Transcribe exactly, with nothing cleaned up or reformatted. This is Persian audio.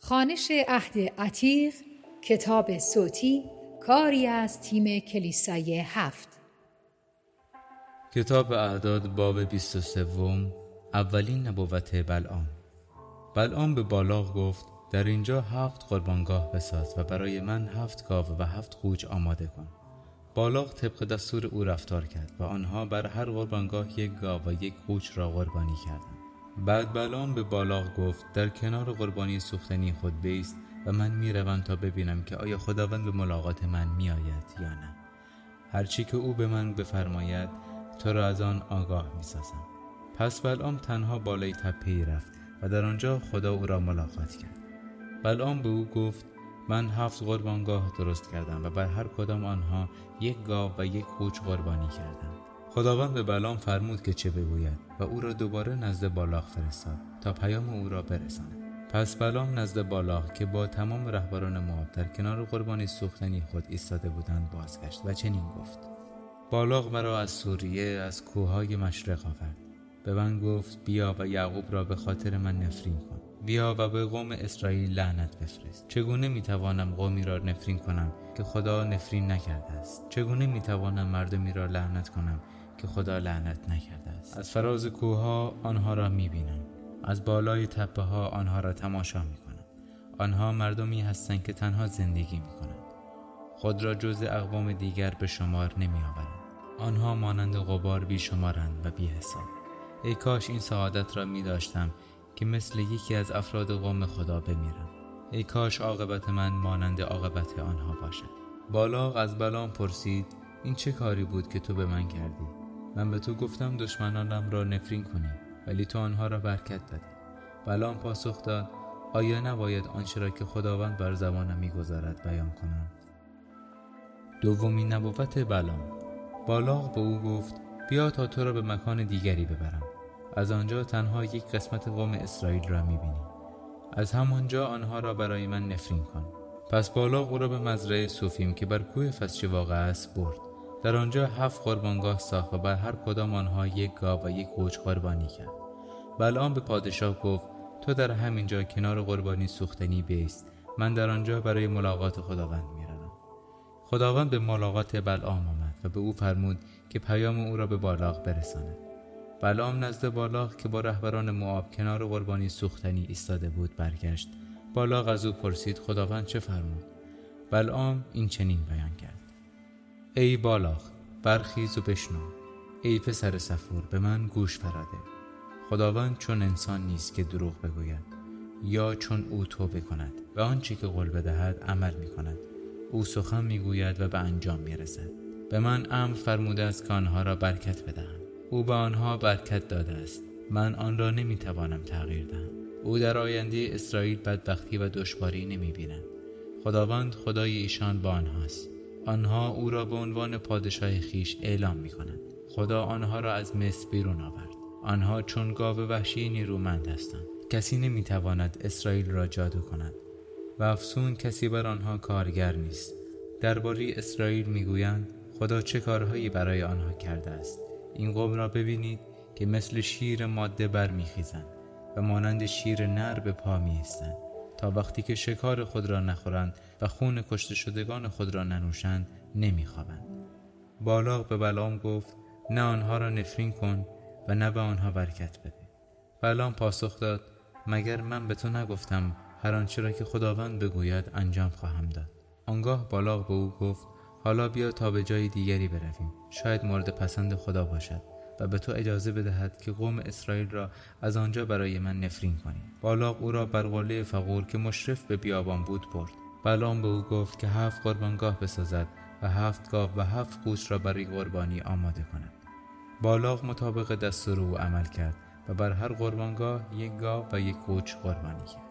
خوانش عهد عتیق، کتاب صوتی، کاری از تیم کلیسای هفت. کتاب اعداد باب بیست و سوم. اولین نبوت بلعام. بلعام به بالاق گفت در اینجا هفت قربانگاه بساز و برای من هفت گاو و هفت خوج آماده کن. بالاق طبق دستور او رفتار کرد و آنها بر هر قربانگاه یک گاو و یک خوج را قربانی کردند. بعد بلعام به بالاق گفت در کنار قربانی سوختنی خود بایست و من میروم تا ببینم که آیا خداوند به ملاقات من میآید یا نه. هرچی که او به من بفرماید تو را از آن آگاه میسازم. پس بلعام تنها بالای تپه‌ای رفت و در آنجا خدا او را ملاقات کرد. بلعام به او گفت من هفت قربانگاه درست کردم و بر هر کدام آنها یک گاو و یک خوج قربانی کردم. خداوند به بلعام فرمود که چه بگوید و او را دوباره نزد بالاق فرستاد تا پیام او را برساند. پس بلعام نزد بالاق که با تمام رهبران موآب در کنار قربانی سوختنی خود ایستاده بودند بازگشت و چنین گفت: بالاق مرا از سوریه از کوههای مشرق آورد. به من گفت بیا و یعقوب را به خاطر من نفرین کن. بیا و به قوم اسرائیل لعنت بفرست. چگونه میتوانم قومی را نفرین کنم که خدا نفرین نکرده است؟ چگونه میتوانم مردمی را لعنت کنم که خدا لعنت نکرده است؟ از فراز کوهها آنها را میبینم، از بالای تپه ها آنها را تماشا میکنم. آنها مردمی هستند که تنها زندگی میکنند، خود را جز اقوام دیگر به شمار نمیآورند. آنها مانند غبار بیشمارند و بی حساب. ای کاش این سعادت را می داشتم که مثل یکی از افراد قوم خدا بمیرم. ای کاش عاقبت من مانند عاقبت آنها باشد. بالاق از بلعام پرسید این چه کاری بود که تو به من کردی؟ من به تو گفتم دشمنانم را نفرین کنی، ولی تو آنها را برکت دادی. بلعام پاسخ داد آیا نباید آنچه را که خداوند بر زبانم می‌گذارد بیان کنم؟ دومین نبوت بلعام. بالاق به او گفت بیا تا تو را به مکان دیگری ببرم. از آنجا تنها یک قسمت قوم اسرائیل را می‌بینی. از همانجا آنها را برای من نفرین کن. پس بالاق او را به مزرعه سوفیم که بر کوه فسچه واقع است برد. در آنجا هفت قربانگاه ساخت و بر هر کدام آنها یک گاو و یک خوج قربانی کرد. بلعام به پادشاه گفت تو در همینجا کنار قربانی سوختنی بایست، من در آنجا برای ملاقات خداوند میروم. خداوند به ملاقات بلعام آمد و به او فرمود که پیام او را به بالاق برساند. بلعام نزد بالاق که با رهبران موآب کنار قربانی سوختنی ایستاده بود برگشت. بالاق از او پرسید خداوند چه فرمود؟ بلعام این چنین بیان کرد: ای بالاق برخیز و بشنو. ای پسر صفور به من گوش فراده. خداوند چون انسان نیست که دروغ بگوید یا چون او توبه کند و آنچه که قول بدهد عمل می کند. او سخن می گوید و به انجام می رسد. به من امر فرموده است که آنها را برکت بدهم. او به آنها برکت داده است، من آن را نمی توانم تغییر دهم. او در آینده اسرائیل بدبختی و دشواری نمی بیند. خداوند خدای ایشان با آنهاست. آنها او را به عنوان پادشاه خیش اعلام می کنند. خدا آنها را از مصر بیرون آورد. آنها چون گاو وحشی نیرومند هستند. کسی نمی تواند اسرائیل را جادو کند و افسون کسی بر آنها کارگر نیست. درباره اسرائیل می گویند خدا چه کارهایی برای آنها کرده است. این قوم را ببینید که مثل شیر ماده بر می خیزند و مانند شیر نر به پا می ایستند تا وقتی که شکار خود را نخورند و خون کشته شدگان خود را ننوشند نمی خوابند. بالاق به بلعام گفت نه آنها را نفرین کن و نه به آنها برکت بده. بلعام پاسخ داد مگر من به تو نگفتم هر آنچه را که خداوند بگوید انجام خواهم داد. آنگاه بالاق به او گفت حالا بیا تا به جای دیگری برویم، شاید مورد پسند خدا باشد و به تو اجازه بدهد که قوم اسرائیل را از آنجا برای من نفرین کنی. بالاق او را بر قله فغور که مشرف به بیابان بود برد. بلعام به او گفت که هفت قربانگاه بسازد و هفت گاو و هفت خوج را برای قربانی آماده کند. بالاق مطابق دستور او عمل کرد و بر هر قربانگاه یک گاو و یک خوج قربانی کرد.